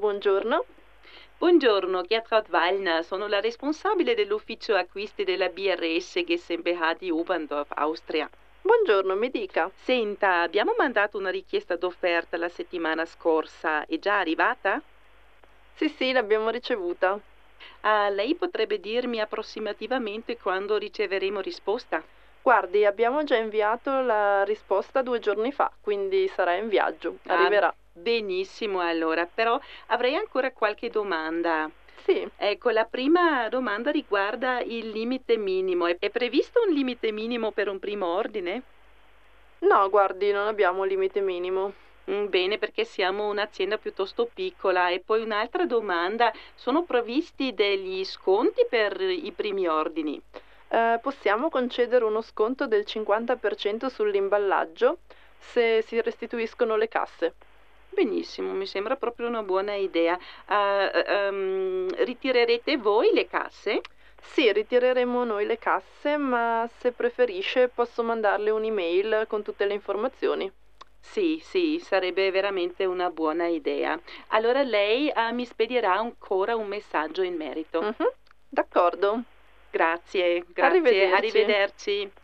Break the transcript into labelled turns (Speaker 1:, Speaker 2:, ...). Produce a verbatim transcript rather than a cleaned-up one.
Speaker 1: buongiorno.
Speaker 2: Buongiorno, Gertraud Wallner, sono la responsabile dell'ufficio acquisti della B R S GmbH di Oberndorf, Austria.
Speaker 1: Buongiorno, mi dica.
Speaker 2: Senta, abbiamo mandato una richiesta d'offerta la settimana scorsa, è già arrivata?
Speaker 1: Sì, sì, l'abbiamo ricevuta.
Speaker 2: Ah, lei potrebbe dirmi approssimativamente quando riceveremo risposta?
Speaker 1: Guardi, abbiamo già inviato la risposta due giorni fa, quindi sarà in viaggio.
Speaker 2: Ah,
Speaker 1: Arriverà.
Speaker 2: benissimo allora, però avrei ancora qualche domanda.
Speaker 1: Sì.
Speaker 2: Ecco, la prima domanda riguarda il limite minimo. È è previsto un limite minimo per un primo ordine?
Speaker 1: No, guardi, non abbiamo limite minimo.
Speaker 2: Mm, bene, perché siamo un'azienda piuttosto piccola. E poi un'altra domanda, sono previsti degli sconti per i primi ordini?
Speaker 1: Eh, possiamo concedere uno sconto del cinquanta per cento sull'imballaggio se si restituiscono le casse.
Speaker 2: Benissimo, mi sembra proprio una buona idea. Ah, eh, ehm, ritirerete voi le casse?
Speaker 1: Sì, ritireremo noi le casse, ma se preferisce posso mandarle un'email con tutte le informazioni.
Speaker 2: Sì, sì, sarebbe veramente una buona idea. Allora lei, ah, mi spedirà ancora un messaggio in merito.
Speaker 1: Mhm, d'accordo.
Speaker 2: Grazie, grazie,
Speaker 1: Arrivederci.
Speaker 2: arrivederci.